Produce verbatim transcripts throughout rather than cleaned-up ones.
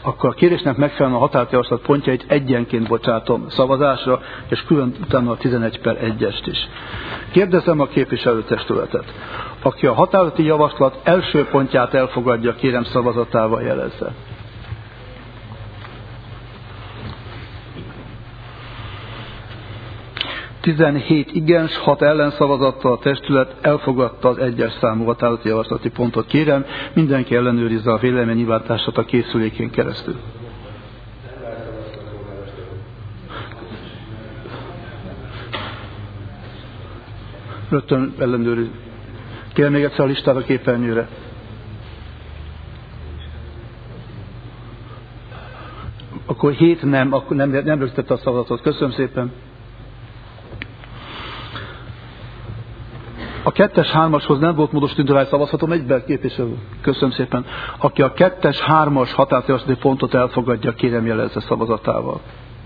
akkor a kérésnek megfelelően a határozatjavaslat pontjait egyenként bocsátom szavazásra, és külön utána a tizenegy per egyest is. Kérdezem a képviselőtestületet. Aki a határozati javaslat első pontját elfogadja, kérem szavazatával jelezze. tizenhét igens, hat ellenszavazattal a testület elfogadta az egyes számú határozati javaslati pontot. Kérem, mindenki ellenőrizze a véleménynyilvánítását a készülékén keresztül. Rögtön ellenőriz. Kérem még egyszer a listát a képernyőre. Akkor hét nem, akkor nem, nem rögzítette a szavazatot. Köszönöm szépen. A kettes hármashoz nem volt módosító indítvány, szavazhatom egyben, képviselő? Köszönöm szépen. Aki a kettes hármas határozati pontot elfogadja, kérem jelezze szavazatával.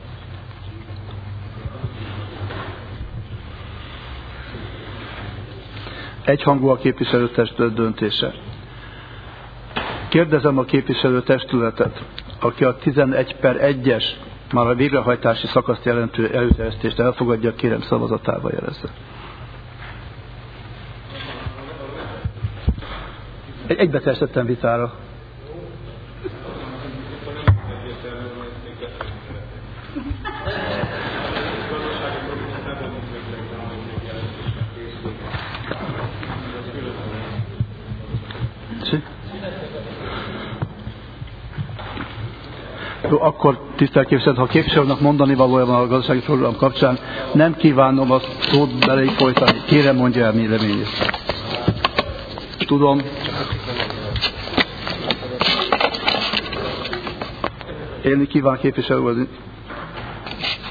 Egyhangú a képviselőtestület döntése. Kérdezem a képviselőtestületet, aki a tizenegy per egyes, már a végrehajtási szakaszt jelentő előterjesztést elfogadja, kérem szavazatával jelezze. Egybeteljesítettem vitára. Jó, akkor tisztelt képviselő, ha a képviselőnek mondani valójában a gazdasági program kapcsán, nem kívánom a szót bele folytani. Kérem, mondja el véleményét. Tudom. Élni kíván képviselő.